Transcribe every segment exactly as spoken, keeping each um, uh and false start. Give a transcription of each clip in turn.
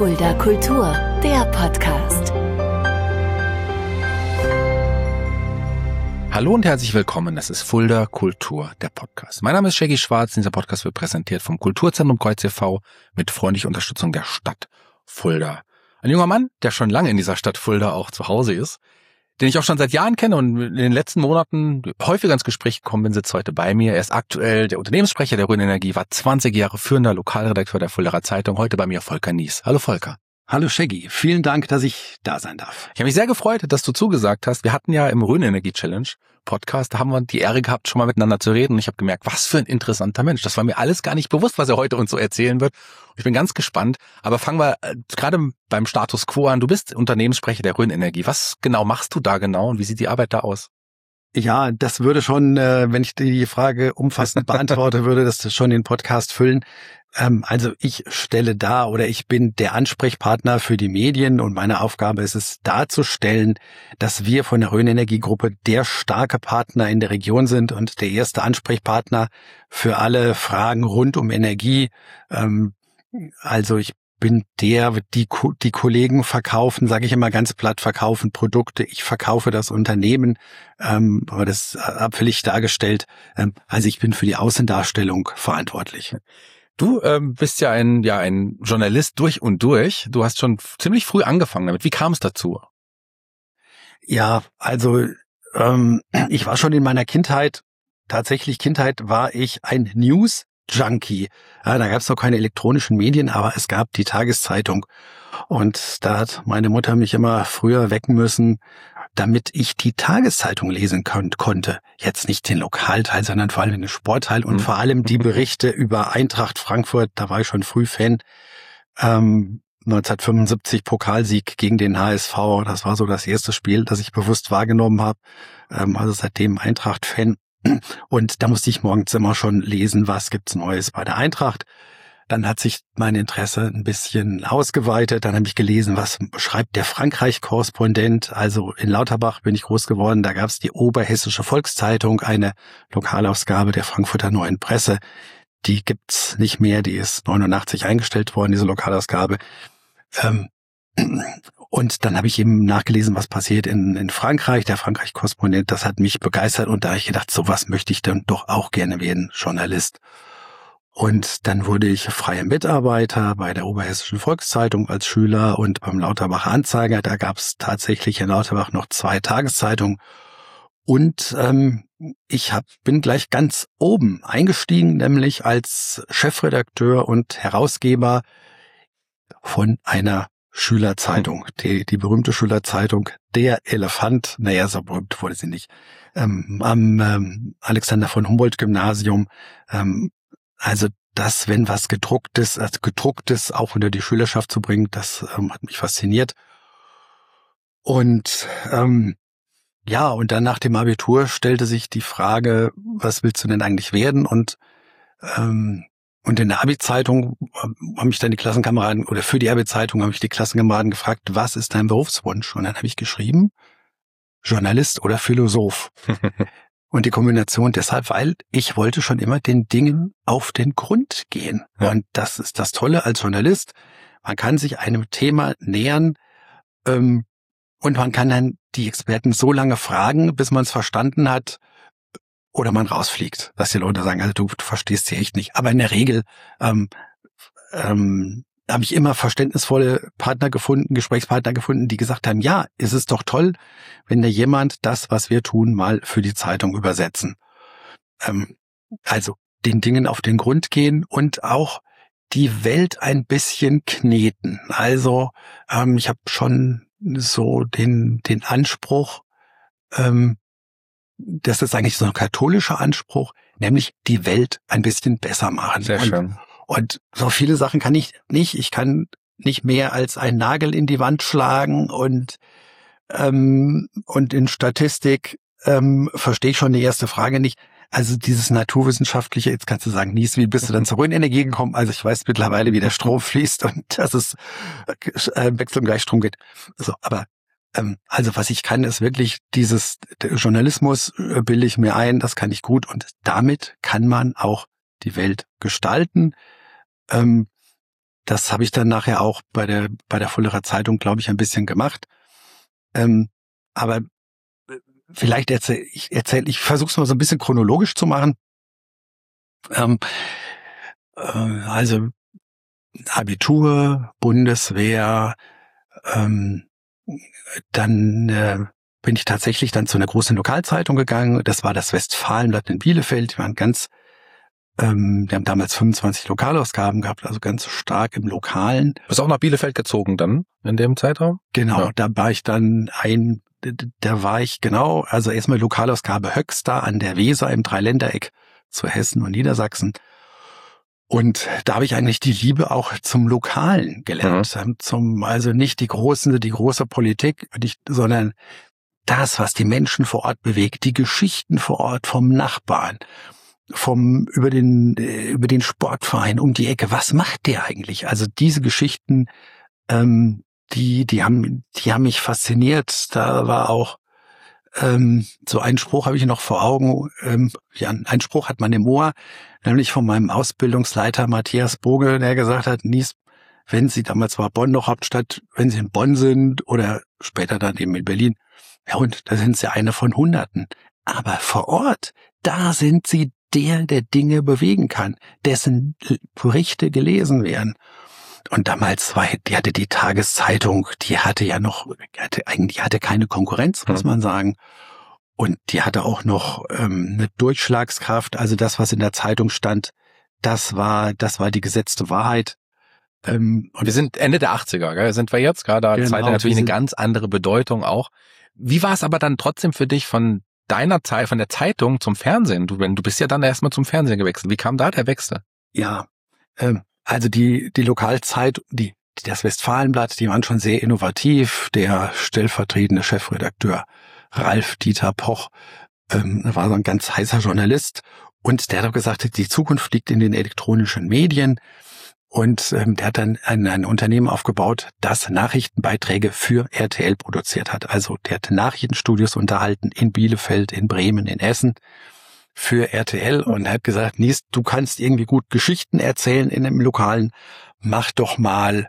Fulda Kultur, der Podcast. Hallo und herzlich willkommen, das ist Fulda Kultur, der Podcast. Mein Name ist Shaggy Schwarz, dieser Podcast wird präsentiert vom Kulturzentrum Kreuz e V mit freundlicher Unterstützung der Stadt Fulda. Ein junger Mann, der schon lange in dieser Stadt Fulda auch zu Hause ist, den ich auch schon seit Jahren kenne und in den letzten Monaten häufiger ins Gespräch gekommen bin, sitzt heute bei mir. Er ist aktuell der Unternehmenssprecher der Rhön Energie, war zwanzig Jahre führender Lokalredakteur der Fuldaer Zeitung, heute bei mir Volker Nies. Hallo Volker. Hallo Shaggy, vielen Dank, dass ich da sein darf. Ich habe mich sehr gefreut, dass du zugesagt hast. Wir hatten ja im Rhön Energie Challenge Podcast, da haben wir die Ehre gehabt, schon mal miteinander zu reden und ich habe gemerkt, was für ein interessanter Mensch. Das war mir alles gar nicht bewusst, was er heute uns so erzählen wird. Ich bin ganz gespannt, aber fangen wir äh, gerade beim Status Quo an. Du bist Unternehmenssprecher der Rhön Energie. Was genau machst du da genau und wie sieht die Arbeit da aus? Ja, das würde schon, äh, wenn ich die Frage umfassend beantworte, würde das schon den Podcast füllen. Ähm, also ich stelle dar oder ich bin der Ansprechpartner für die Medien und meine Aufgabe ist es darzustellen, dass wir von der Rhön Energie Gruppe der starke Partner in der Region sind und der erste Ansprechpartner für alle Fragen rund um Energie. Ähm, also ich bin der, die die Kollegen verkaufen, sage ich immer ganz platt, verkaufen Produkte. Ich verkaufe das Unternehmen, ähm, aber das abfällig dargestellt. Ähm, also ich bin für die Außendarstellung verantwortlich. Du ähm, bist ja ein ja ein Journalist durch und durch. Du hast schon ziemlich früh angefangen damit. Wie kam es dazu? Ja, also ähm, ich war schon in meiner Kindheit, tatsächlich Kindheit, war ich ein News Junkie. Ja, da gab es noch keine elektronischen Medien, aber es gab die Tageszeitung. Und da hat meine Mutter mich immer früher wecken müssen, damit ich die Tageszeitung lesen kon- konnte. Jetzt nicht den Lokalteil, sondern vor allem den Sportteil und mhm. vor allem die Berichte über Eintracht Frankfurt. Da war ich schon früh Fan. Ähm, neunzehnhundertfünfundsiebzig Pokalsieg gegen den H S V. Das war so das erste Spiel, das ich bewusst wahrgenommen habe. Ähm, also seitdem Eintracht-Fan. Und da musste ich morgens immer schon lesen, was gibt's Neues bei der Eintracht. Dann hat sich mein Interesse ein bisschen ausgeweitet. Dann habe ich gelesen, was schreibt der Frankreich-Korrespondent. Also in Lauterbach bin ich groß geworden. Da gab's die Oberhessische Volkszeitung, eine Lokalausgabe der Frankfurter Neuen Presse. Die gibt's nicht mehr. Die ist neunundachtzig eingestellt worden, diese Lokalausgabe. Ähm, Und dann habe ich eben nachgelesen, was passiert in, in Frankreich. Der Frankreich-Korrespondent, das hat mich begeistert. Und da habe ich gedacht, sowas möchte ich dann doch auch gerne werden, Journalist. Und dann wurde ich freier Mitarbeiter bei der Oberhessischen Volkszeitung als Schüler und beim Lauterbacher Anzeiger. Da gab es tatsächlich in Lauterbach noch zwei Tageszeitungen. Und ähm, ich hab, bin gleich ganz oben eingestiegen, nämlich als Chefredakteur und Herausgeber von einer Schülerzeitung, die, die berühmte Schülerzeitung, der Elefant, naja, so berühmt wurde sie nicht, ähm, am ähm, Alexander von Humboldt Gymnasium. Ähm, also das, wenn was gedrucktes, also gedrucktes auch unter die Schülerschaft zu bringen, das ähm, hat mich fasziniert. Und ähm, ja, und dann nach dem Abitur stellte sich die Frage, was willst du denn eigentlich werden? Und ähm, Und in der Abi-Zeitung haben mich dann die Klassenkameraden, oder für die Abi-Zeitung habe ich die Klassenkameraden gefragt, was ist dein Berufswunsch? Und dann habe ich geschrieben, Journalist oder Philosoph. Und die Kombination deshalb, weil ich wollte schon immer den Dingen auf den Grund gehen. Ja. Und das ist das Tolle als Journalist. Man kann sich einem Thema nähern ähm, und man kann dann die Experten so lange fragen, bis man es verstanden hat, oder man rausfliegt, dass die Leute sagen, also du, du verstehst sie echt nicht. Aber in der Regel ähm, ähm, habe ich immer verständnisvolle Partner gefunden, Gesprächspartner gefunden, die gesagt haben, ja, es ist doch toll, wenn da jemand das, was wir tun, mal für die Zeitung übersetzen. Ähm, also den Dingen auf den Grund gehen und auch die Welt ein bisschen kneten. Also ähm, ich habe schon so den den Anspruch, ähm, das ist eigentlich so ein katholischer Anspruch, nämlich die Welt ein bisschen besser machen. Sehr und, schön. Und so viele Sachen kann ich nicht. Ich kann nicht mehr als einen Nagel in die Wand schlagen und ähm, und in Statistik ähm, verstehe ich schon die erste Frage nicht. Also dieses naturwissenschaftliche, jetzt kannst du sagen, Nies, wie bist du dann zur Rhön Energie gekommen? Also ich weiß mittlerweile, wie der Strom fließt und dass es äh, Wechsel- und Gleichstrom geht. So, aber ähm, also was ich kann, ist wirklich dieses Journalismus äh, bilde ich mir ein, das kann ich gut und damit kann man auch die Welt gestalten. Ähm, das habe ich dann nachher auch bei der bei der Fuldaer Zeitung, glaube ich, ein bisschen gemacht. Ähm, aber vielleicht erzähle ich, erzähl, ich versuche es mal so ein bisschen chronologisch zu machen. Ähm, äh, also Abitur, Bundeswehr, ähm, dann äh, bin ich tatsächlich dann zu einer großen Lokalzeitung gegangen. Das war das Westfalenblatt in Bielefeld. Die waren ganz, ähm, die haben damals fünfundzwanzig Lokalausgaben gehabt, also ganz stark im Lokalen. Bist auch nach Bielefeld gezogen dann in dem Zeitraum? Genau, ja. Da war ich dann ein, da war ich genau, also erstmal Lokalausgabe Höxter an der Weser im Dreiländereck zu Hessen und Niedersachsen. Und da habe ich eigentlich die Liebe auch zum Lokalen gelernt, mhm. zum also nicht die großen, die große Politik, nicht, sondern das, was die Menschen vor Ort bewegt, die Geschichten vor Ort vom Nachbarn, vom über den über den Sportverein um die Ecke. Was macht der eigentlich? Also diese Geschichten, ähm, die die haben die haben mich fasziniert. Da war auch ähm, so ein Spruch habe ich noch vor Augen. Ähm, ja, ein Spruch hat man im Ohr, nämlich von meinem Ausbildungsleiter Matthias Boge, der gesagt hat, Nies, wenn Sie, damals war Bonn noch Hauptstadt, wenn Sie in Bonn sind oder später dann eben in Berlin, ja und da sind Sie eine von Hunderten. Aber vor Ort, da sind Sie der, der Dinge bewegen kann, dessen Berichte gelesen werden. Und damals war, die hatte die Tageszeitung, die hatte ja noch, die hatte eigentlich hatte keine Konkurrenz, muss man sagen. Und die hatte auch noch ähm, eine Durchschlagskraft. Also das, was in der Zeitung stand, das war, das war die gesetzte Wahrheit. Ähm, und wir sind Ende der achtziger, gell? Sind wir jetzt gerade? Genau, Zeitung natürlich eine ganz andere Bedeutung auch. Wie war es aber dann trotzdem für dich von deiner Zeit, von der Zeitung zum Fernsehen? Du, du bist ja dann erstmal zum Fernsehen gewechselt. Wie kam da der Wechsel? Ja, ähm, also die die Lokalzeit, die das Westfalenblatt, die waren schon sehr innovativ. Der stellvertretende Chefredakteur Ralf Dieter Poch ähm, war so ein ganz heißer Journalist und der hat auch gesagt, die Zukunft liegt in den elektronischen Medien. Und ähm, der hat dann ein, ein Unternehmen aufgebaut, das Nachrichtenbeiträge für R T L produziert hat. Also der hat Nachrichtenstudios unterhalten in Bielefeld, in Bremen, in Essen für R T L und hat gesagt, Nies, du kannst irgendwie gut Geschichten erzählen in einem Lokalen, mach doch mal,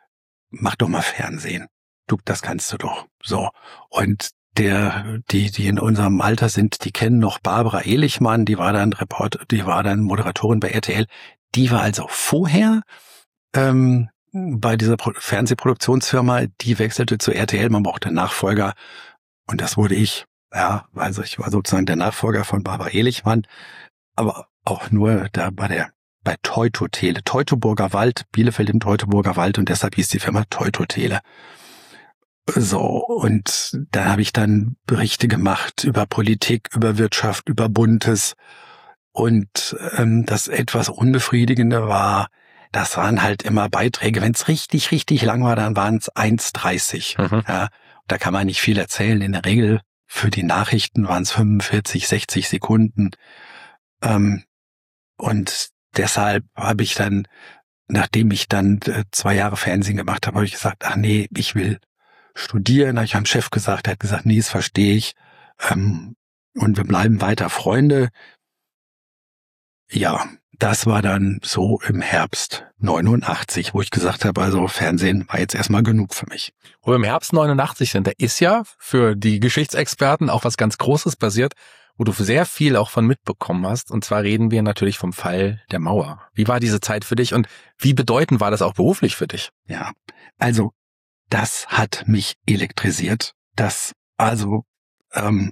mach doch mal Fernsehen. Du, das kannst du doch. So. Und der, die, die in unserem Alter sind, die kennen noch Barbara Ehlichmann, die war dann Reporter, die war dann Moderatorin bei R T L. Die war also vorher ähm, bei dieser Pro- Fernsehproduktionsfirma, die wechselte zu R T L, man brauchte einen Nachfolger und das wurde ich. Ja, also ich war sozusagen der Nachfolger von Barbara Ehlichmann, aber auch nur da bei der bei Teutotele, Teutoburger Wald, Bielefeld im Teutoburger Wald und deshalb hieß die Firma Teutotele. So, und da habe ich dann Berichte gemacht über Politik, über Wirtschaft, über Buntes. Und ähm, das etwas Unbefriedigende war, das waren halt immer Beiträge, wenn es richtig, richtig lang war, dann waren es eins dreißig. Mhm. Ja, da kann man nicht viel erzählen. In der Regel für die Nachrichten waren es fünfundvierzig, sechzig Sekunden. Ähm, und deshalb habe ich dann, nachdem ich dann äh, zwei Jahre Fernsehen gemacht habe, habe ich gesagt, ach nee, ich will studieren. Da habe ich meinem Chef gesagt, er hat gesagt, nee, das verstehe ich. Ähm, und wir bleiben weiter Freunde. Ja, das war dann so im Herbst neunundachtzig, wo ich gesagt habe, also Fernsehen war jetzt erstmal genug für mich. Wo wir im Herbst neunundachtzig sind, da ist ja für die Geschichtsexperten auch was ganz Großes passiert, wo du sehr viel auch von mitbekommen hast. Und zwar reden wir natürlich vom Fall der Mauer. Wie war diese Zeit für dich und wie bedeutend war das auch beruflich für dich? Ja, also das hat mich elektrisiert. Das, also, ähm,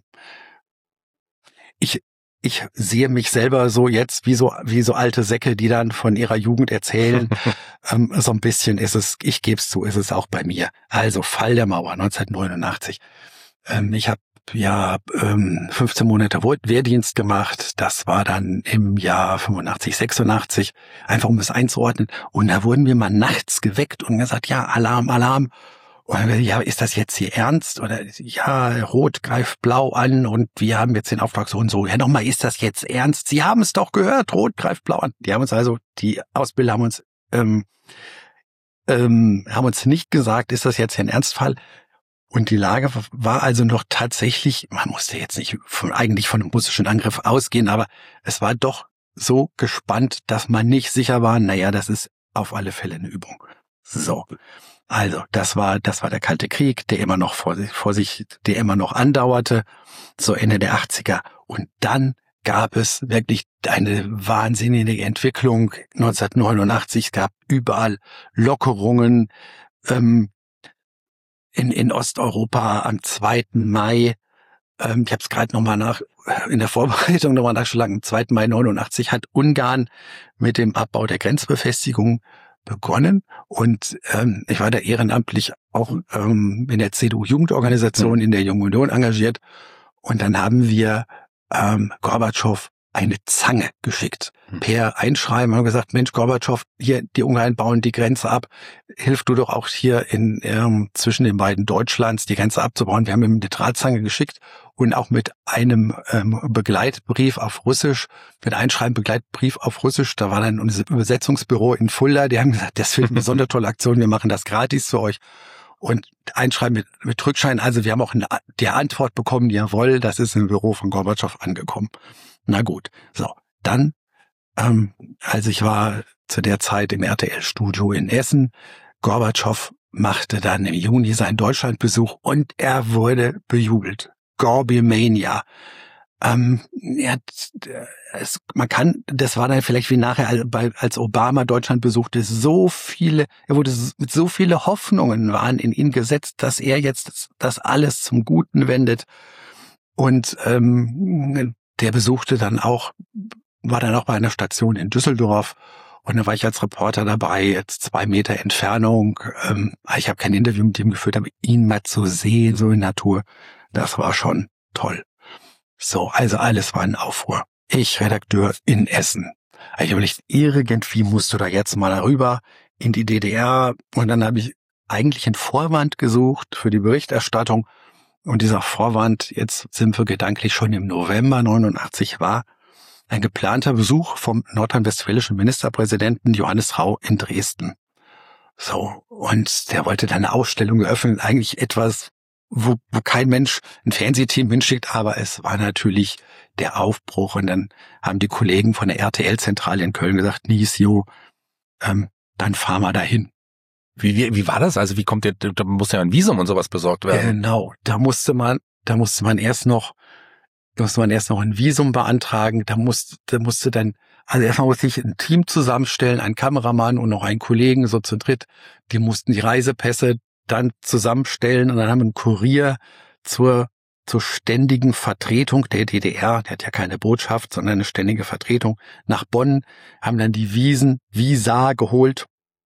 ich Ich sehe mich selber so jetzt wie so wie so alte Säcke, die dann von ihrer Jugend erzählen. ähm, so ein bisschen ist es, ich gebe es zu, ist es auch bei mir. Also Fall der Mauer neunzehnhundertneunundachtzig. Ähm, ich habe ja ähm, fünfzehn Monate Wehrdienst gemacht. Das war dann im Jahr fünfundachtzig, sechsundachtzig, einfach um es einzuordnen. Und da wurden wir mal nachts geweckt und gesagt, ja, Alarm, Alarm. Und ja, ist das jetzt hier ernst? Oder ja, Rot greift Blau an und wir haben jetzt den Auftrag so und so. Ja, nochmal, ist das jetzt ernst? Sie haben es doch gehört, Rot greift Blau an. Die haben uns also, die Ausbilder haben uns, ähm, ähm, haben uns nicht gesagt, ist das jetzt hier ein Ernstfall? Und die Lage war also noch tatsächlich, man musste jetzt nicht von, eigentlich von einem russischen Angriff ausgehen, aber es war doch so gespannt, dass man nicht sicher war, naja, das ist auf alle Fälle eine Übung. So. Also, das war, das war der Kalte Krieg, der immer noch vor sich, vor sich, der immer noch andauerte, so Ende der achtziger. Und dann gab es wirklich eine wahnsinnige Entwicklung. neunzehnhundertneunundachtzig, es gab überall Lockerungen, ähm, in, in Osteuropa am zweiten Mai. Ähm, ich habe es gerade nochmal nach, in der Vorbereitung nochmal nachgeschlagen. Am zweiten Mai neunundachtzig hat Ungarn mit dem Abbau der Grenzbefestigung begonnen und ähm, ich war da ehrenamtlich auch ähm, in der C D U-Jugendorganisation, mhm. in der Jungen Union engagiert und dann haben wir ähm, Gorbatschow eine Zange geschickt. Mhm. Per Einschreiben haben wir gesagt, Mensch Gorbatschow, hier die Ungarn bauen die Grenze ab, hilf du doch auch hier in ähm, zwischen den beiden Deutschlands die Grenze abzubauen. Wir haben ihm eine Drahtzange geschickt und auch mit einem ähm, Begleitbrief auf Russisch, mit Einschreiben Begleitbrief auf Russisch. Da war dann unser Übersetzungsbüro in Fulda, die haben gesagt, das wird eine besonders tolle Aktion, wir machen das gratis für euch. Und Einschreiben mit, mit Rückschein. Also wir haben auch eine, die Antwort bekommen, jawohl, das ist im Büro von Gorbatschow angekommen. Na gut, so, dann, ähm, also ich war zu der Zeit im R T L-Studio in Essen. Gorbatschow machte dann im Juni seinen Deutschlandbesuch und er wurde bejubelt. Gorbimania. Ähm, er hat, es, man kann, das war dann vielleicht wie nachher, als Obama Deutschland besuchte, so viele, er wurde mit so viele Hoffnungen waren in ihn gesetzt, dass er jetzt das alles zum Guten wendet. Und ähm, der besuchte dann auch, war dann auch bei einer Station in Düsseldorf und da war ich als Reporter dabei, jetzt zwei Meter Entfernung. Ähm, ich habe kein Interview mit ihm geführt, aber ihn mal zu sehen, so in Natur, das war schon toll. So, also alles war in Aufruhr. Ich, Redakteur in Essen. Ich habe überlegt, irgendwie musst du da jetzt mal rüber in die D D R. Und dann habe ich eigentlich einen Vorwand gesucht für die Berichterstattung. Und dieser Vorwand, jetzt sind wir gedanklich schon im November neunundachtzig, war ein geplanter Besuch vom nordrhein-westfälischen Ministerpräsidenten Johannes Rau in Dresden. So, und der wollte dann eine Ausstellung eröffnen, eigentlich etwas, wo, wo kein Mensch ein Fernsehteam hinschickt, aber es war natürlich der Aufbruch. Und dann haben die Kollegen von der R T L-Zentrale in Köln gesagt, Nies, jo, ähm, dann fahren wir dahin. Wie, wie, wie war das? Also wie kommt der, da muss ja ein Visum und sowas besorgt werden. Genau, da musste man, da musste man erst noch, da musste man erst noch ein Visum beantragen, da musste, da musste dann, also erstmal musste ich ein Team zusammenstellen, einen Kameramann und noch einen Kollegen, so zu dritt, die mussten die Reisepässe dann zusammenstellen und dann haben wir einen Kurier zur, zur ständigen Vertretung der D D R, der hat ja keine Botschaft, sondern eine ständige Vertretung nach Bonn, haben dann die Visen, Visa geholt.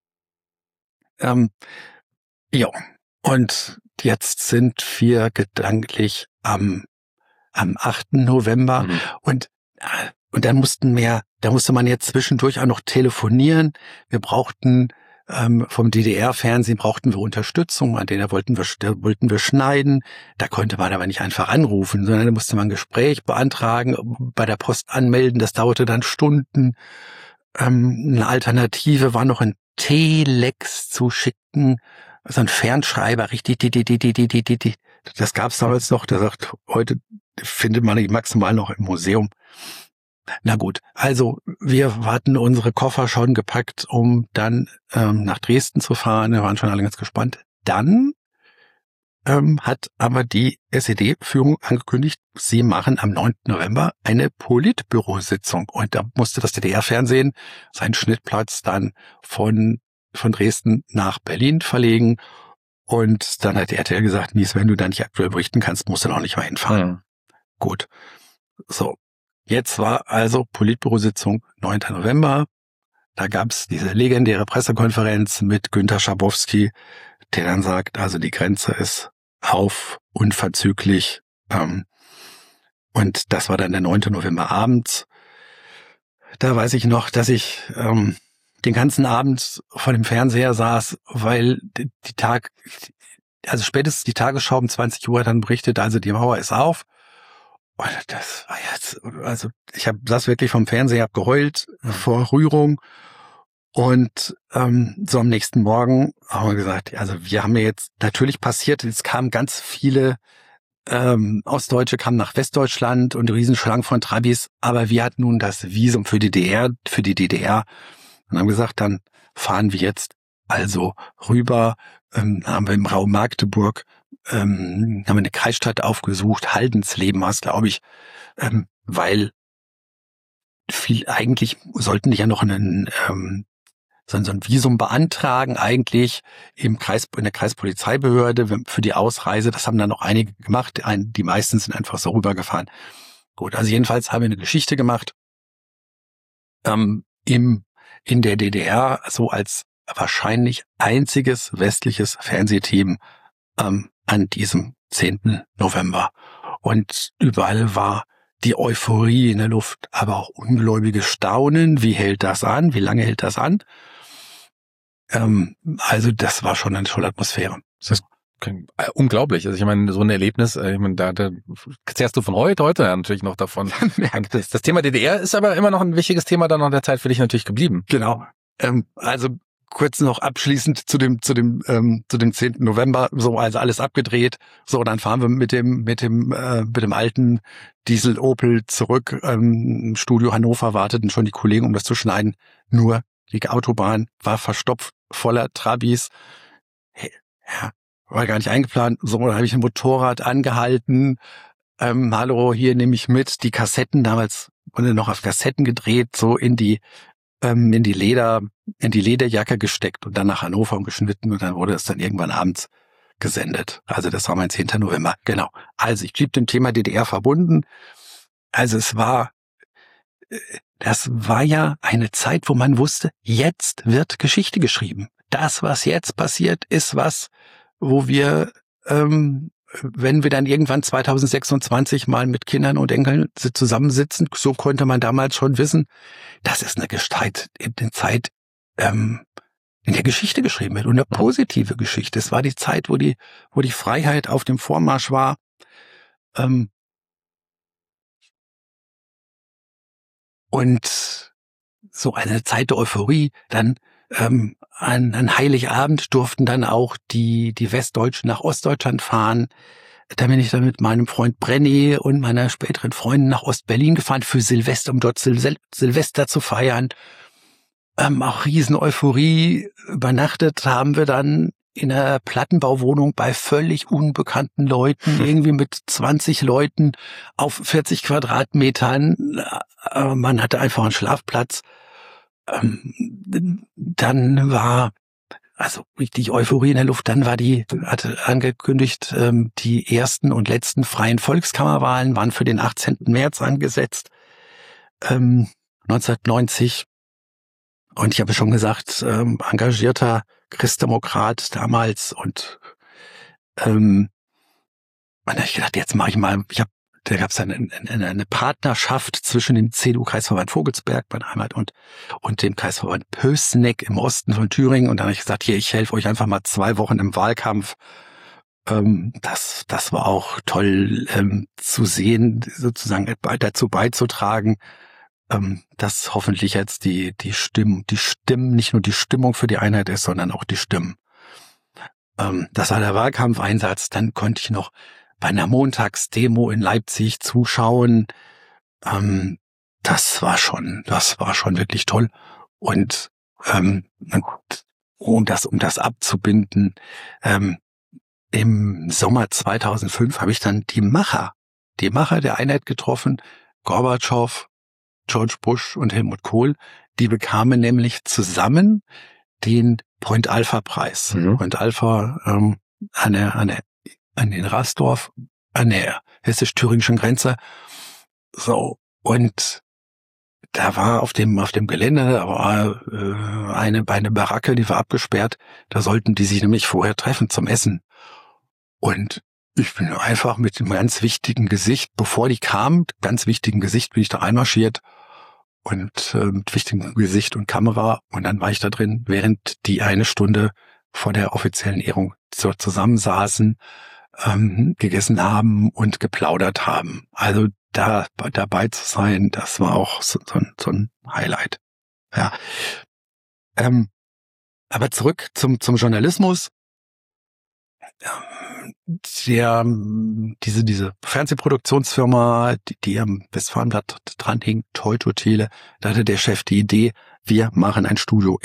Ähm, ja, und jetzt sind wir gedanklich am, am achten November mhm. und, und dann mussten wir, da musste man jetzt zwischendurch auch noch telefonieren. Wir brauchten, ähm, vom D D R-Fernsehen brauchten wir Unterstützung, an denen wollten wir, da wollten wir schneiden. Da konnte man aber nicht einfach anrufen, sondern da musste man ein Gespräch beantragen, bei der Post anmelden. Das dauerte dann Stunden. Ähm, eine Alternative war noch ein Telex zu schicken, so ein Fernschreiber, richtig, die, die, die, die, die, die, die. Das gab's damals noch, der sagt, heute findet man die maximal noch im Museum. Na gut, also wir hatten unsere Koffer schon gepackt, um dann ähm, nach Dresden zu fahren, wir waren schon alle ganz gespannt. Dann ähm, hat aber die S E D-Führung angekündigt, sie machen am neunten November eine Politbürositzung. Und da musste das D D R-Fernsehen seinen Schnittplatz dann von von Dresden nach Berlin verlegen. Und dann hat die R T L gesagt, Nies, wenn du da nicht aktuell berichten kannst, musst du noch nicht mal hinfahren. Mhm. Gut. So, jetzt war also Politbürositzung neunten November. Da gab's diese legendäre Pressekonferenz mit Günter Schabowski, der dann sagt, also die Grenze ist auf, unverzüglich. Ähm, und das war dann der neunten November abends. Da weiß ich noch, dass ich ähm, den ganzen Abend vor dem Fernseher saß, weil die, die Tag, also spätestens die Tagesschau um zwanzig Uhr dann berichtet, also die Mauer ist auf. Und das war jetzt, also ich hab, saß wirklich vom Fernseher, hab geheult vor Rührung. Und ähm, so am nächsten Morgen haben wir gesagt, also wir haben ja jetzt, natürlich passiert, es kamen ganz viele ähm, Ostdeutsche, kamen nach Westdeutschland und Riesenschlangen von Trabis, aber wir hatten nun das Visum für die D D R, für die D D R und haben gesagt, dann fahren wir jetzt also rüber, ähm, haben wir im Raum Magdeburg, ähm, haben wir eine Kreisstadt aufgesucht, Haldensleben war es, glaube ich, ähm, weil viel eigentlich sollten die ja noch einen ähm, so ein Visum beantragen, eigentlich im Kreis, in der Kreispolizeibehörde für die Ausreise. Das haben dann noch einige gemacht. Die meisten sind einfach so rübergefahren. Gut, also jedenfalls haben wir eine Geschichte gemacht ähm, im in der D D R, so als wahrscheinlich einziges westliches Fernsehteam ähm, an diesem zehnten November. Und überall war die Euphorie in der Luft, aber auch ungläubiges Staunen. Wie hält das an? Wie lange hält das an? Ähm, also das war schon eine tolle Atmosphäre. Das ist unglaublich. Also ich meine, so ein Erlebnis, ich meine, da, da zehrst du von heute, heute ja natürlich noch davon. das, das Thema D D R ist aber immer noch ein wichtiges Thema dann noch in der Zeit für dich natürlich geblieben. Genau. Ähm, also kurz noch abschließend zu dem zu dem ähm, zu dem zehnten November, so also alles abgedreht. So, dann fahren wir mit dem mit dem äh, mit dem alten Diesel Opel zurück. Ähm, im Studio Hannover warteten schon die Kollegen, um das zu schneiden. Nur die Autobahn war verstopft, voller Trabis. Hey, ja, war gar nicht eingeplant. So, dann habe ich ein Motorrad angehalten. Ähm, hallo, hier nehme ich mit die Kassetten. Damals wurde noch auf Kassetten gedreht, so in die ähm, in die Leder, in die Lederjacke gesteckt und dann nach Hannover geschnitten und dann wurde es dann irgendwann abends gesendet. Also das war mein zehnter November. Genau. Also ich blieb dem Thema D D R verbunden. Also es war, das war ja eine Zeit, wo man wusste, jetzt wird Geschichte geschrieben. Das, was jetzt passiert, ist was, wo wir, ähm, wenn wir dann irgendwann zwanzig sechsundzwanzig mal mit Kindern und Enkeln zusammensitzen, so konnte man damals schon wissen, das ist eine Gestalt in der Zeit, ähm, in der Geschichte geschrieben wird und eine positive Geschichte. Es war die Zeit, wo die, wo die Freiheit auf dem Vormarsch war. Ähm, und so eine Zeit der Euphorie, dann ähm, an, an Heiligabend durften dann auch die, die Westdeutschen nach Ostdeutschland fahren. Da bin ich dann mit meinem Freund Brenny und meiner späteren Freundin nach Ostberlin gefahren für Silvester, um dort Sil- Silvester zu feiern. Ähm, auch riesen Euphorie. Übernachtet haben wir dann in einer Plattenbauwohnung bei völlig unbekannten Leuten, irgendwie mit zwanzig Leuten auf vierzig Quadratmetern. Äh, man hatte einfach einen Schlafplatz. Ähm, dann war also richtig Euphorie in der Luft. Dann war die, hatte angekündigt, ähm, die ersten und letzten freien Volkskammerwahlen waren für den achtzehnten März angesetzt, ähm, neunzehnhundertneunzig. Und ich habe schon gesagt, ähm, engagierter Christdemokrat damals. Und ähm, dann habe ich gedacht, jetzt mache ich mal, ich habe da gab es eine, eine, eine Partnerschaft zwischen dem C D U-Kreisverband Vogelsberg, meine Heimat, und, und dem Kreisverband Pößneck im Osten von Thüringen. Und dann habe ich gesagt, hier, ich helfe euch einfach mal zwei Wochen im Wahlkampf. Ähm, das, das war auch toll ähm, zu sehen, sozusagen dazu beizutragen, ähm, dass hoffentlich jetzt die, die Stimmen, die Stimmen, nicht nur die Stimmung für die Einheit ist, sondern auch die Stimmen. Ähm, das war der Wahlkampfeinsatz. Dann konnte ich noch bei einer Montagsdemo in Leipzig zuschauen. Ähm, das war schon, das war schon wirklich toll. Und ähm, um das, um das abzubinden, ähm, im Sommer zweitausendfünf habe ich dann die Macher, die Macher der Einheit getroffen, Gorbatschow, George Bush und Helmut Kohl. Die bekamen nämlich zusammen den Point-Alpha-Preis. Mhm. Point-Alpha ähm, eine, eine an den Rasdorf, an der hessisch-thüringischen Grenze. So, und da war auf dem auf dem Gelände, da war äh, eine, eine Baracke, die war abgesperrt. Da sollten die sich nämlich vorher treffen zum Essen. Und ich bin einfach mit einem ganz wichtigen Gesicht, bevor die kamen, ganz wichtigen Gesicht, bin ich da einmarschiert. Und äh, mit wichtigem Gesicht und Kamera. Und dann war ich da drin, während die eine Stunde vor der offiziellen Ehrung so zusammensaßen, ähm, gegessen haben und geplaudert haben. Also da dabei zu sein, das war auch so, so, ein, so ein Highlight. Ja. Ähm, aber zurück zum zum Journalismus. Der, diese diese Fernsehproduktionsfirma, die, die am Westfalenblatt dran hing, Teutotele, da hatte der Chef die Idee, wir machen ein Studio in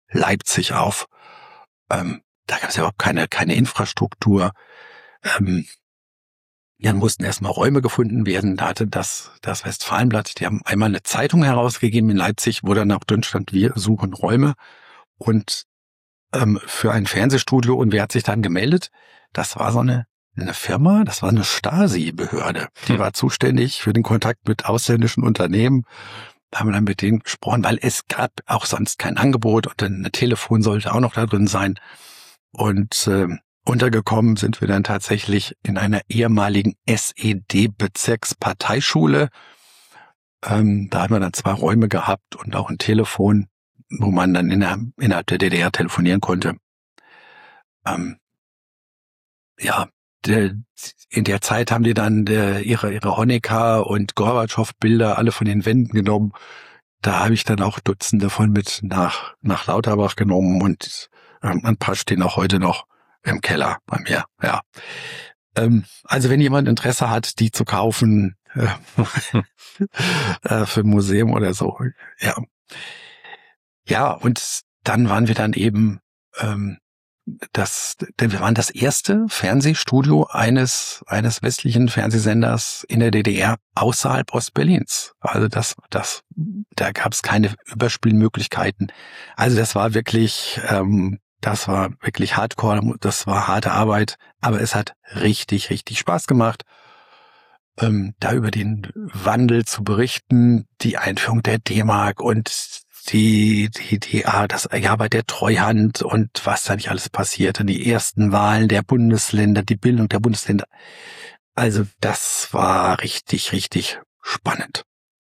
Leipzig auf. Ähm, da gab es ja überhaupt keine, keine Infrastruktur. Ähm, Dann mussten erstmal Räume gefunden werden. Da hatte das, das Westfalenblatt, die haben einmal eine Zeitung herausgegeben in Leipzig, wo dann auch drin stand, wir suchen Räume. Und ähm, für ein Fernsehstudio. Und wer hat sich dann gemeldet? Das war so eine, eine Firma, das war eine Stasi-Behörde. Die hm. war zuständig für den Kontakt mit ausländischen Unternehmen. Da haben wir dann mit denen gesprochen, weil es gab auch sonst kein Angebot und ein Telefon sollte auch noch da drin sein. Und äh, untergekommen sind wir dann tatsächlich in einer ehemaligen S E D-Bezirksparteischule. Ähm, da hatten wir dann zwei Räume gehabt und auch ein Telefon, wo man dann in der, innerhalb der D D R telefonieren konnte. Ähm, ja, der, in der Zeit haben die dann der, ihre ihre Honecker und Gorbatschow-Bilder alle von den Wänden genommen. Da habe ich dann auch Dutzende von mit nach nach Lauterbach genommen und ähm, ein paar stehen auch heute noch im Keller bei mir. Ja, ähm, also wenn jemand Interesse hat, die zu kaufen äh, äh, für ein Museum oder so, ja, ja und dann waren wir dann eben ähm, Das, denn wir waren das erste Fernsehstudio eines eines westlichen Fernsehsenders in der D D R außerhalb Ostberlins. Also das, das, da gab es keine Überspielmöglichkeiten. Also das war wirklich, ähm, das war wirklich Hardcore, das war harte Arbeit, aber es hat richtig, richtig Spaß gemacht, ähm, da über den Wandel zu berichten, die Einführung der D-Mark und die, die, die, ah, das, ja, bei der Treuhand und was da nicht alles passierte, die ersten Wahlen der Bundesländer, die Bildung der Bundesländer. Also das war richtig, richtig spannend.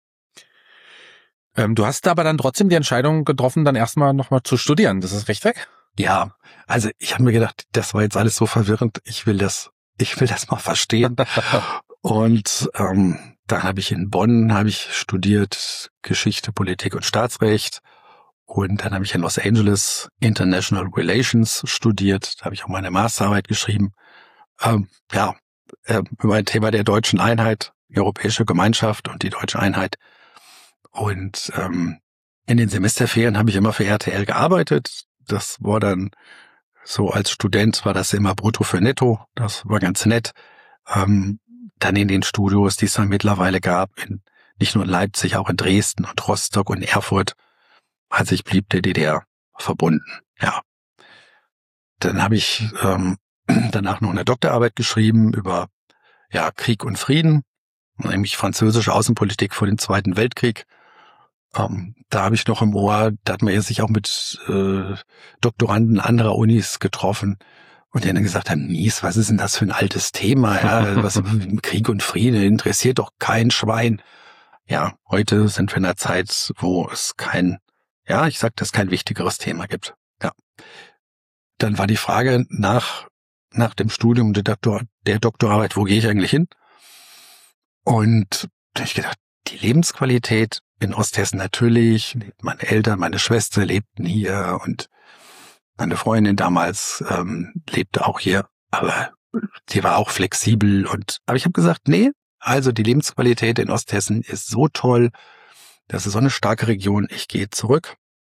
Ähm, du hast aber dann trotzdem die Entscheidung getroffen, dann erstmal nochmal zu studieren. Das ist recht weg? Ja, also ich habe mir gedacht, das war jetzt alles so verwirrend. Ich will das, ich will das mal verstehen. Und ähm, dann habe ich in Bonn habe ich studiert Geschichte, Politik und Staatsrecht. Und dann habe ich in Los Angeles International Relations studiert. Da habe ich auch meine Masterarbeit geschrieben. Ähm, ja, äh, über ein Thema der deutschen Einheit, die Europäische Gemeinschaft und die deutsche Einheit. Und ähm, in den Semesterferien habe ich immer für R T L gearbeitet. Das war dann so, als Student war das immer brutto für netto. Das war ganz nett. Ähm, dann in den Studios, die es dann mittlerweile gab, in, nicht nur in Leipzig, auch in Dresden und Rostock und Erfurt. Also ich blieb der D D R verbunden, ja. Dann habe ich ähm, danach noch eine Doktorarbeit geschrieben über ja Krieg und Frieden, nämlich französische Außenpolitik vor dem Zweiten Weltkrieg. Ähm, da habe ich noch im Ohr, da hat man sich auch mit äh, Doktoranden anderer Unis getroffen und die dann gesagt haben, Mies, was ist denn das für ein altes Thema? Ja, was Krieg und Frieden interessiert doch kein Schwein. Ja, heute sind wir in einer Zeit, wo es kein, ja, ich sag, dass es kein wichtigeres Thema gibt. Ja. Dann war die Frage nach nach dem Studium der, Doktor, der Doktorarbeit, wo gehe ich eigentlich hin? Und da habe ich gedacht, die Lebensqualität in Osthessen natürlich, meine Eltern, meine Schwester lebten hier und meine Freundin damals ähm, lebte auch hier, aber die war auch flexibel und aber ich habe gesagt, nee, also die Lebensqualität in Osthessen ist so toll, das ist so eine starke Region, ich gehe zurück.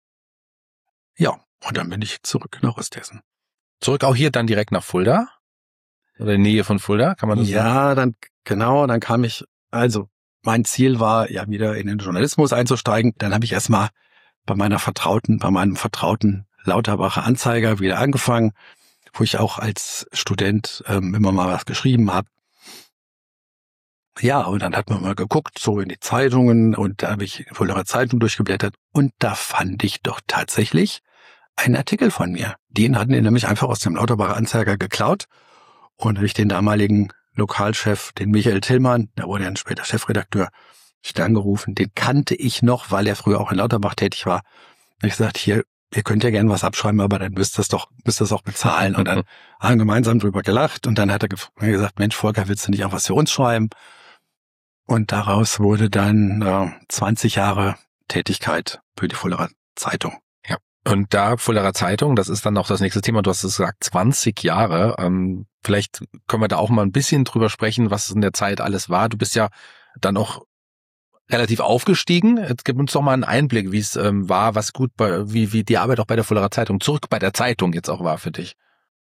Ja, und dann bin ich zurück nach Osthessen. Zurück auch hier dann direkt nach Fulda? Oder in der Nähe von Fulda, kann man das ja, sagen? Ja, dann genau, dann kam ich, also mein Ziel war ja wieder in den Journalismus einzusteigen. Dann habe ich erstmal bei meiner Vertrauten, bei meinem vertrauten Lauterbacher Anzeiger wieder angefangen, wo ich auch als Student ähm, immer mal was geschrieben habe. Ja, und dann hat man mal geguckt, so in die Zeitungen und da habe ich in Fuldaer Zeitung durchgeblättert und da fand ich doch tatsächlich einen Artikel von mir. Den hatten die nämlich einfach aus dem Lauterbacher Anzeiger geklaut und habe ich den damaligen Lokalchef, den Michael Tillmann, der wurde dann später Chefredakteur, ich angerufen, den kannte ich noch, weil er früher auch in Lauterbach tätig war. Und ich gesagt, hier, ihr könnt ja gerne was abschreiben, aber dann müsst ihr es doch, müsst ihr es auch bezahlen. Und dann haben wir gemeinsam drüber gelacht und dann hat er gesagt, Mensch, Volker, willst du nicht auch was für uns schreiben? Und daraus wurde dann äh, zwanzig Jahre Tätigkeit für die Fuldaer Zeitung. Ja. Und da Fuldaer Zeitung, das ist dann auch das nächste Thema, du hast es gesagt, zwanzig Jahre. Ähm, vielleicht können wir da auch mal ein bisschen drüber sprechen, was in der Zeit alles war. Du bist ja dann auch relativ aufgestiegen. Jetzt gib uns doch mal einen Einblick, wie es ähm, war, was gut bei, wie wie die Arbeit auch bei der Fuldaer Zeitung, zurück bei der Zeitung jetzt auch war für dich.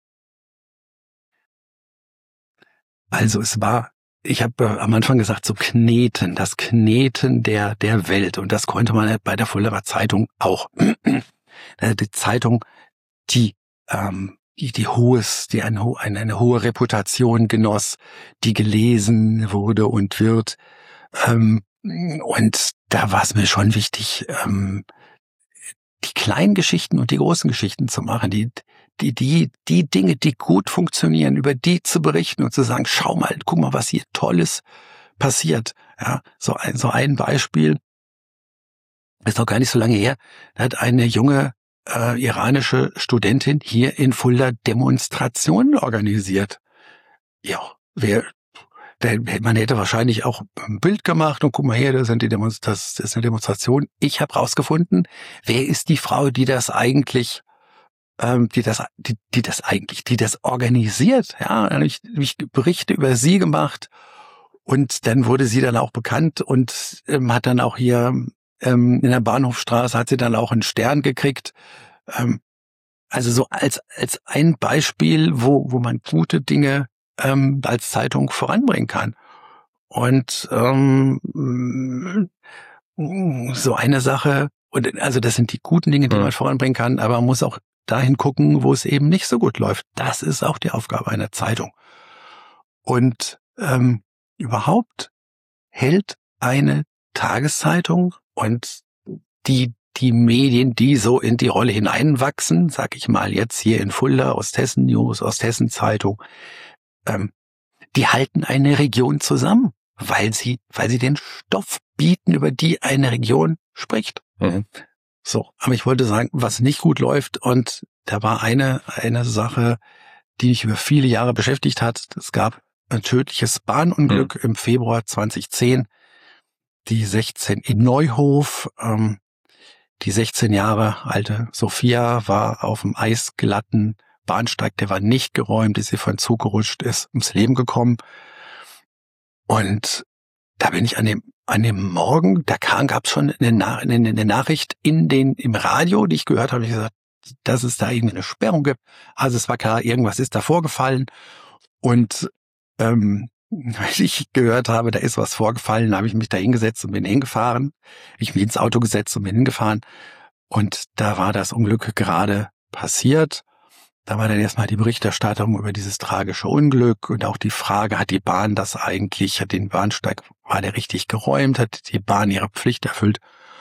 Also es war, ich habe äh, am Anfang gesagt, so Kneten, das Kneten der der Welt. Und das konnte man bei der Fuldaer Zeitung auch. Die Zeitung, die ähm, die, die hohes, die eine, eine, eine hohe Reputation genoss, die gelesen wurde und wird. Ähm, und da war es mir schon wichtig, ähm, die kleinen Geschichten und die großen Geschichten zu machen, die, die, die, die Dinge, die gut funktionieren, über die zu berichten und zu sagen, schau mal, guck mal, was hier Tolles passiert. Ja, so ein, so ein Beispiel, ist noch gar nicht so lange her, da hat eine junge äh, iranische Studentin hier in Fulda Demonstrationen organisiert. Ja, wer, der, man hätte wahrscheinlich auch ein Bild gemacht und guck mal her, das, sind die Demonst- das ist eine Demonstration. Ich habe rausgefunden, wer ist die Frau, die das eigentlich, ähm, die das, die, die das eigentlich, die das organisiert. Ja, dann habe ich, hab ich Berichte über sie gemacht und dann wurde sie dann auch bekannt und ähm, hat dann auch hier ähm, in der Bahnhofstraße hat sie dann auch einen Stern gekriegt. Ähm, also so als als ein Beispiel, wo wo man gute Dinge ähm, als Zeitung voranbringen kann. Und ähm, so eine Sache, und also das sind die guten Dinge, die Mhm. man voranbringen kann, aber man muss auch dahin gucken, wo es eben nicht so gut läuft. Das ist auch die Aufgabe einer Zeitung. Und ähm, überhaupt hält eine Tageszeitung und die die Medien, die so in die Rolle hineinwachsen, sag ich mal jetzt hier in Fulda, Osthessen News, Osthessen Zeitung, ähm, die halten eine Region zusammen, weil sie, weil sie den Stoff bieten, über die eine Region spricht. Mhm. So, aber ich wollte sagen, was nicht gut läuft, und da war eine eine Sache, die mich über viele Jahre beschäftigt hat. Es gab ein tödliches Bahnunglück mhm. im Februar zweitausendzehn. Die sechzehn in Neuhof, ähm, die sechzehn Jahre alte Sophia war auf dem eisglatten Bahnsteig, der war nicht geräumt, ist sie von Zug gerutscht, ist ums Leben gekommen. Und da bin ich an dem an dem Morgen, da kam, gab es schon eine, Na- eine, eine Nachricht in den im Radio, die ich gehört habe, ich gesagt, dass es da irgendwie eine Sperrung gibt. Also es war klar, irgendwas ist da vorgefallen. Und ähm, weil ich gehört habe, da ist was vorgefallen, habe ich mich da hingesetzt und bin hingefahren. Ich mich ins Auto gesetzt und bin hingefahren. Und da war das Unglück gerade passiert. Da war dann erstmal die Berichterstattung über dieses tragische Unglück und auch die Frage, hat die Bahn das eigentlich, hat den Bahnsteig, war der richtig geräumt, hat die Bahn ihre Pflicht erfüllt?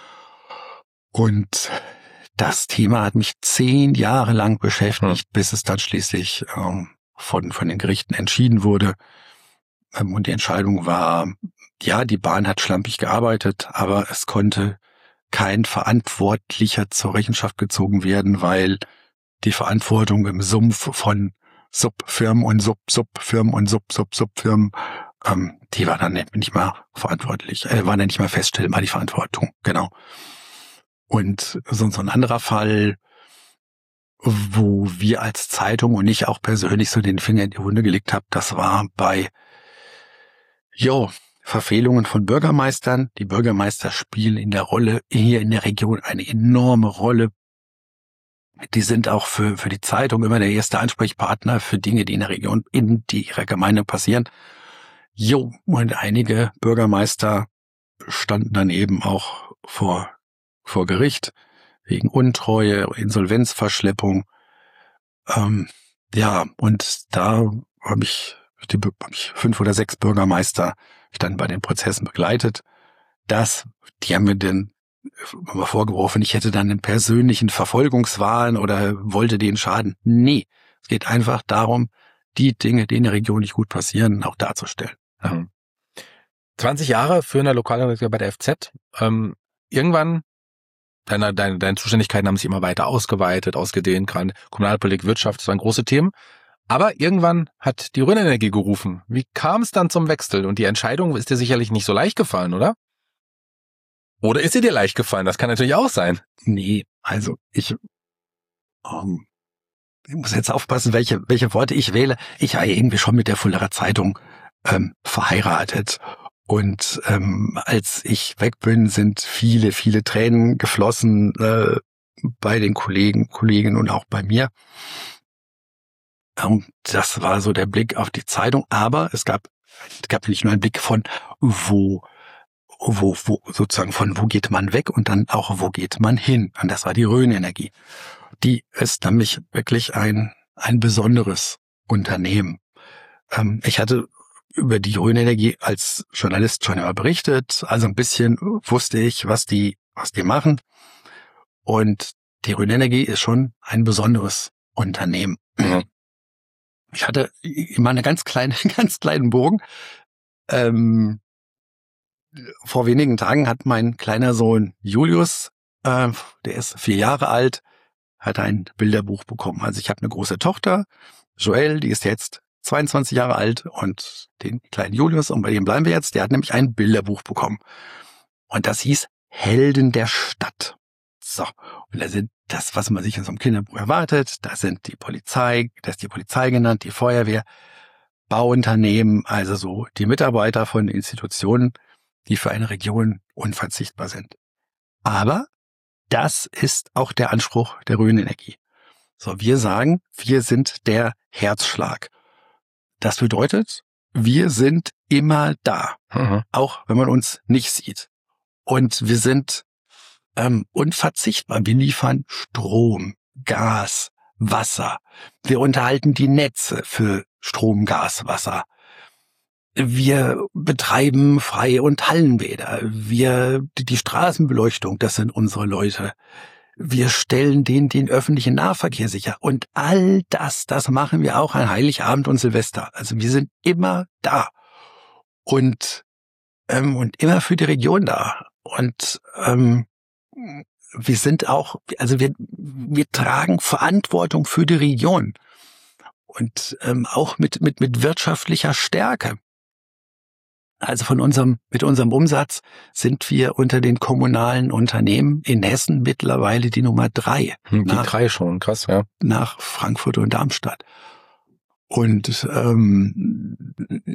Und das Thema hat mich zehn Jahre lang beschäftigt, hm. bis es dann schließlich ähm, von von den Gerichten entschieden wurde. Ähm, und die Entscheidung war, ja, die Bahn hat schlampig gearbeitet, aber es konnte kein Verantwortlicher zur Rechenschaft gezogen werden, weil die Verantwortung im Sumpf von Subfirmen und Sub-Subfirmen und Sub-Sub-Subfirmen, ähm, die war dann nicht mal verantwortlich, äh, war dann nicht mal feststellbar, die Verantwortung, genau. Und so, so ein anderer Fall, wo wir als Zeitung und ich auch persönlich so den Finger in die Wunde gelegt habe, das war bei, jo, Verfehlungen von Bürgermeistern. Die Bürgermeister spielen in der Rolle, hier in der Region eine enorme Rolle. Die sind auch für, für die Zeitung immer der erste Ansprechpartner für Dinge, die in der Region, in die ihrer Gemeinde passieren. Jo, und einige Bürgermeister standen dann eben auch vor, vor Gericht wegen Untreue, Insolvenzverschleppung. Ähm, ja, und da habe ich, die, hab ich fünf oder sechs Bürgermeister ich dann bei den Prozessen begleitet. Das, die haben mir dann mal vorgeworfen, ich hätte dann einen persönlichen Verfolgungswahn oder wollte denen schaden. Nee, es geht einfach darum, die Dinge, die in der Region nicht gut passieren, auch darzustellen. Ja. zwanzig Jahre für eine Lokalredakteur bei der F Z. Ähm, irgendwann, deine, deine, deine Zuständigkeiten haben sich immer weiter ausgeweitet, ausgedehnt, gerade Kommunalpolitik, Wirtschaft, das waren große Themen. Aber irgendwann hat die Rhön-Energie gerufen. Wie kam es dann zum Wechsel? Und die Entscheidung ist dir sicherlich nicht so leicht gefallen, oder? Oder ist sie dir leicht gefallen? Das kann natürlich auch sein. Nee, also ich, um, ich muss jetzt aufpassen, welche welche Worte ich wähle. Ich war irgendwie schon mit der Fuldaer Zeitung ähm, verheiratet. Und ähm, als ich weg bin, sind viele, viele Tränen geflossen äh, bei den Kollegen, Kolleginnen und auch bei mir. Und das war so der Blick auf die Zeitung. Aber es gab, es gab nicht nur einen Blick von wo, wo, wo sozusagen von wo geht man weg und dann auch wo geht man hin. Und das war die Rhön-Energie. Die ist nämlich wirklich ein ein besonderes Unternehmen. Ähm, ich hatte über die Rhön-Energie als Journalist schon immer berichtet, also ein bisschen wusste ich, was die was die machen. Und die Rhön-Energie ist schon ein besonderes Unternehmen. Mhm. Ich hatte immer eine ganz kleine, ganz kleinen Bogen. Ähm, vor wenigen Tagen hat mein kleiner Sohn Julius, äh, der ist vier Jahre alt, hat ein Bilderbuch bekommen. Also ich habe eine große Tochter, Joelle, die ist jetzt zweiundzwanzig Jahre alt und den kleinen Julius, und bei dem bleiben wir jetzt, der hat nämlich ein Bilderbuch bekommen. Und das hieß Helden der Stadt. So, und da sind das, was man sich in so einem Kinderbuch erwartet, da sind die Polizei, da ist die Polizei genannt, die Feuerwehr, Bauunternehmen, also so die Mitarbeiter von Institutionen, die für eine Region unverzichtbar sind. Aber das ist auch der Anspruch der Rhön-Energie. So, wir sagen, wir sind der Herzschlag. Das bedeutet, wir sind immer da, mhm. auch wenn man uns nicht sieht. Und wir sind ähm, unverzichtbar. Wir liefern Strom, Gas, Wasser. Wir unterhalten die Netze für Strom, Gas, Wasser. Wir betreiben Freie- und Hallenbäder. Wir, die, die Straßenbeleuchtung, das sind unsere Leute. Wir stellen denen den öffentlichen Nahverkehr sicher. Und all das, das machen wir auch an Heiligabend und Silvester. Also wir sind immer da. Und, ähm, und immer für die Region da. Und, ähm, wir sind auch, also wir, wir tragen Verantwortung für die Region. Und, ähm, auch mit, mit, mit wirtschaftlicher Stärke. Also von unserem, mit unserem Umsatz sind wir unter den kommunalen Unternehmen in Hessen mittlerweile die Nummer drei. Die nach, drei schon, krass, ja. Nach Frankfurt und Darmstadt. Und ähm,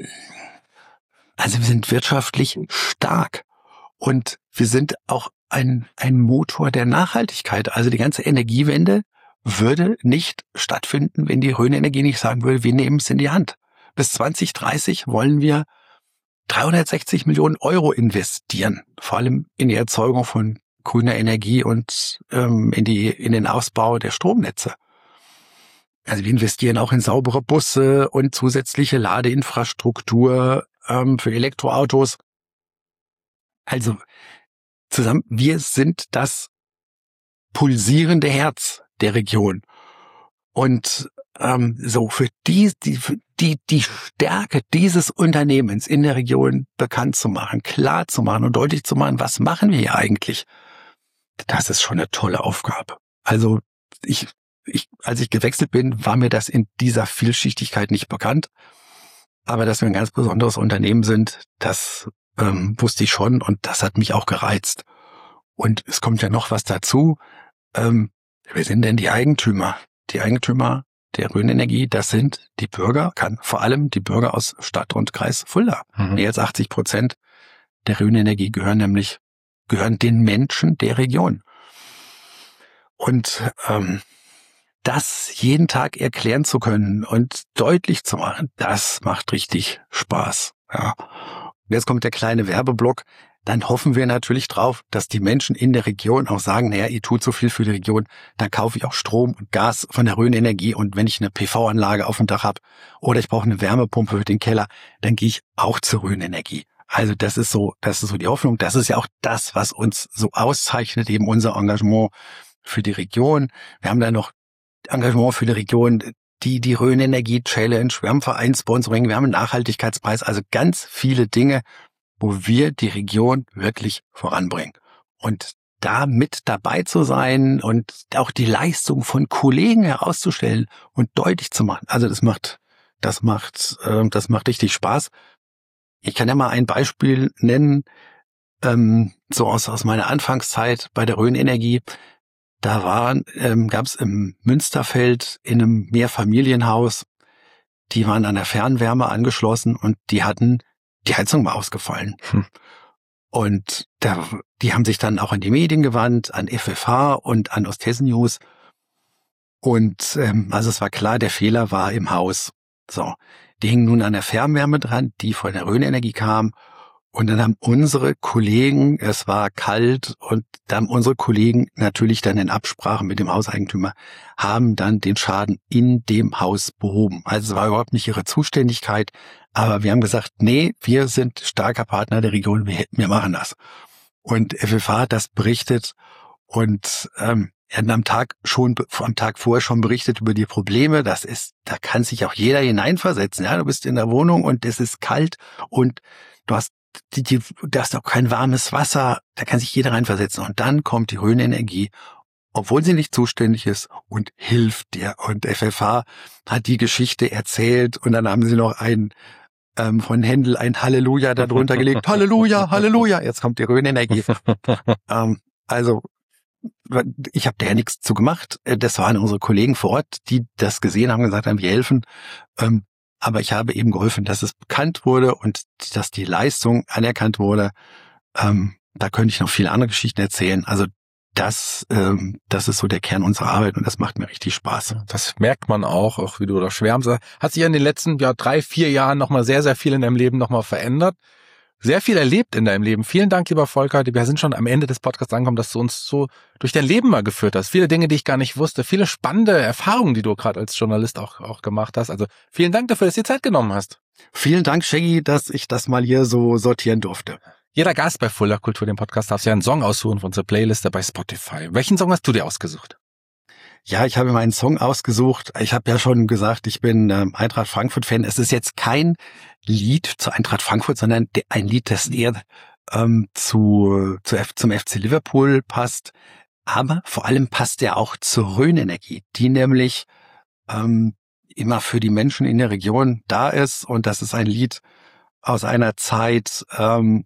also wir sind wirtschaftlich stark und wir sind auch ein ein Motor der Nachhaltigkeit. Also die ganze Energiewende würde nicht stattfinden, wenn die Rhön-Energie nicht sagen würde, wir nehmen es in die Hand. Bis zwanzig dreißig wollen wir dreihundertsechzig Millionen Euro investieren, vor allem in die Erzeugung von grüner Energie und ähm, in die in den Ausbau der Stromnetze. Also wir investieren auch in saubere Busse und zusätzliche Ladeinfrastruktur ähm, für Elektroautos. Also zusammen, wir sind das pulsierende Herz der Region. Und ähm, so für die, die, die, die Stärke dieses Unternehmens in der Region bekannt zu machen, klar zu machen und deutlich zu machen, was machen wir hier eigentlich? Das ist schon eine tolle Aufgabe. Also ich, ich, als ich gewechselt bin, war mir das in dieser Vielschichtigkeit nicht bekannt. Aber dass wir ein ganz besonderes Unternehmen sind, das ähm, wusste ich schon und das hat mich auch gereizt. Und es kommt ja noch was dazu. Ähm, wer sind denn die Eigentümer? Die Eigentümer der Rhön-Energie, das sind die Bürger, kann vor allem die Bürger aus Stadt und Kreis Fulda. Mhm. Mehr als achtzig Prozent der Rhön-Energie gehören nämlich, gehören den Menschen der Region. Und ähm, das jeden Tag erklären zu können und deutlich zu machen, das macht richtig Spaß. Ja. Und jetzt kommt der kleine Werbeblock. Dann hoffen wir natürlich drauf, dass die Menschen in der Region auch sagen, naja, ihr tut so viel für die Region, dann kaufe ich auch Strom und Gas von der Rhön-Energie und wenn ich eine P V-Anlage auf dem Dach habe oder ich brauche eine Wärmepumpe für den Keller, dann gehe ich auch zur Rhön-Energie. Also das ist so, das ist so die Hoffnung. Das ist ja auch das, was uns so auszeichnet, eben unser Engagement für die Region. Wir haben da noch Engagement für die Region, die, die Rhön-Energie-Challenge, wir haben Vereinssponsoring, wir haben einen Nachhaltigkeitspreis, also ganz viele Dinge, wo wir die Region wirklich voranbringen. Und da mit dabei zu sein und auch die Leistung von Kollegen herauszustellen und deutlich zu machen. Also das macht, das macht, äh, das macht richtig Spaß. Ich kann ja mal ein Beispiel nennen, ähm, so aus, aus meiner Anfangszeit bei der Rhön-Energie. Da waren, ähm, gab es im Münsterfeld in einem Mehrfamilienhaus, die waren an der Fernwärme angeschlossen und die hatten die Heizung war ausgefallen. Hm. Und da, die haben sich dann auch an die Medien gewandt, an F F H und an Osthessen News. Und ähm, also es war klar, der Fehler war im Haus. So, die hingen nun an der Fernwärme dran, die von der Rhön-Energie kam. Und dann haben unsere Kollegen, es war kalt, und dann haben unsere Kollegen natürlich dann in Absprache mit dem Hauseigentümer, haben dann den Schaden in dem Haus behoben. Also es war überhaupt nicht ihre Zuständigkeit, aber wir haben gesagt, nee, wir sind starker Partner der Region, wir, wir machen das. Und F F H hat das berichtet und ähm, er hat am Tag schon, am Tag vorher schon berichtet über die Probleme. Das ist, da kann sich auch jeder hineinversetzen. Ja, du bist in der Wohnung und es ist kalt und du hast Die, die, da ist auch kein warmes Wasser, da kann sich jeder reinversetzen. Und dann kommt die Rhön-Energie, obwohl sie nicht zuständig ist, und hilft dir. Und F F H hat die Geschichte erzählt und dann haben sie noch ein ähm, von Händel ein Halleluja darunter gelegt. Halleluja, Halleluja, jetzt kommt die Rhön-Energie. ähm, also ich habe da ja nichts zu gemacht. Das waren unsere Kollegen vor Ort, die das gesehen haben und gesagt haben, wir helfen. Ähm, Aber ich habe eben geholfen, dass es bekannt wurde und dass die Leistung anerkannt wurde. Ähm, da könnte ich noch viele andere Geschichten erzählen. Also das, ähm, das ist so der Kern unserer Arbeit und das macht mir richtig Spaß. Das merkt man auch, auch wie du da schwärmst. Hat sich in den letzten ja, drei, vier Jahren nochmal sehr, sehr viel in deinem Leben nochmal verändert. Sehr viel erlebt in deinem Leben. Vielen Dank, lieber Volker. Wir sind schon am Ende des Podcasts angekommen, dass du uns so durch dein Leben mal geführt hast. Viele Dinge, die ich gar nicht wusste. Viele spannende Erfahrungen, die du gerade als Journalist auch, auch gemacht hast. Also vielen Dank dafür, dass du dir Zeit genommen hast. Vielen Dank, Shaggy, dass ich das mal hier so sortieren durfte. Jeder Gast bei Fulda Kultur, dem Podcast, darf sich einen Song aussuchen von unserer Playliste bei Spotify. Welchen Song hast du dir ausgesucht? Ja, ich habe mir einen Song ausgesucht. Ich habe ja schon gesagt, ich bin ähm, Eintracht Frankfurt-Fan. Es ist jetzt kein Lied zu Eintracht Frankfurt, sondern ein Lied, das eher ähm, zu, zu F, zum F C Liverpool passt. Aber vor allem passt er auch zur Rhön-Energie, die nämlich ähm, immer für die Menschen in der Region da ist. Und das ist ein Lied aus einer Zeit, ähm,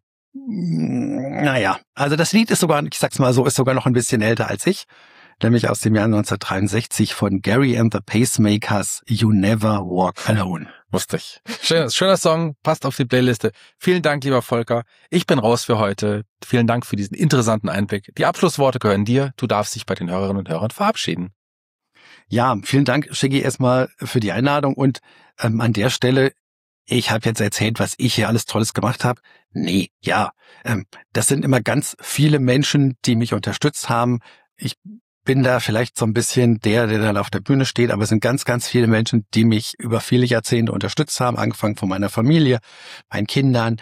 naja, also das Lied ist sogar, ich sag's mal so, ist sogar noch ein bisschen älter als ich. Nämlich aus dem Jahr neunzehnhundertdreiundsechzig von Gary and the Pacemakers, You Never Walk Alone. Wusste ich. Schöner, schöner Song, passt auf die Playliste. Vielen Dank, lieber Volker. Ich bin raus für heute. Vielen Dank für diesen interessanten Einblick. Die Abschlussworte gehören dir. Du darfst dich bei den Hörerinnen und Hörern verabschieden. Ja, vielen Dank, Shaggy, erstmal für die Einladung. Und ähm, an der Stelle, ich habe jetzt erzählt, was ich hier alles Tolles gemacht habe. Nee, ja, ähm, das sind immer ganz viele Menschen, die mich unterstützt haben. Ich bin da vielleicht so ein bisschen der, der dann auf der Bühne steht, aber es sind ganz, ganz viele Menschen, die mich über viele Jahrzehnte unterstützt haben, angefangen von meiner Familie, meinen Kindern,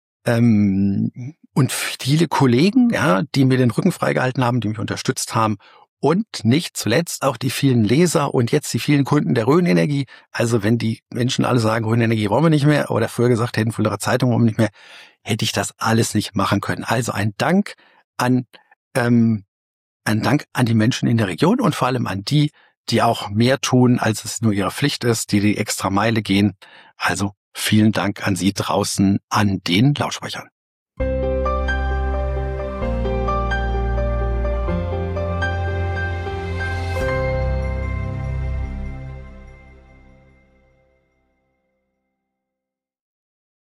ähm, und viele Kollegen, ja, die mir den Rücken freigehalten haben, die mich unterstützt haben, und nicht zuletzt auch die vielen Leser und jetzt die vielen Kunden der Rhön-Energie. Also wenn die Menschen alle sagen, Rhön-Energie wollen wir nicht mehr, oder früher gesagt hätten, Fuldaer Zeitung wollen wir nicht mehr, hätte ich das alles nicht machen können. Also ein Dank an ähm, Ein Dank an die Menschen in der Region und vor allem an die, die auch mehr tun, als es nur ihre Pflicht ist, die die extra Meile gehen. Also vielen Dank an Sie draußen an den Lautsprechern.